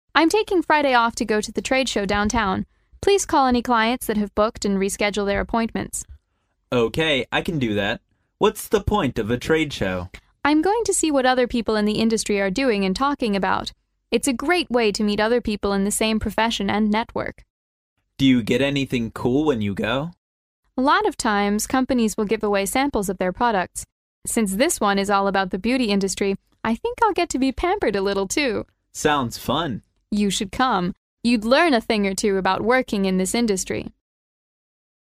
I'm taking Friday off to go to the trade show downtown. Please call any clients that have booked and reschedule their appointments. Okay, I can do that. What's the point of a trade show? I'm going to see what other people in the industry are doing and talking about. It's a great way to meet other people in the same profession and network. Do you get anything cool when you go? A lot of times, companies will give away samples of their products. Since this one is all about the beauty industry, I think I'll get to be pampered a little too. Sounds fun. You should come. You'd learn a thing or two about working in this industry.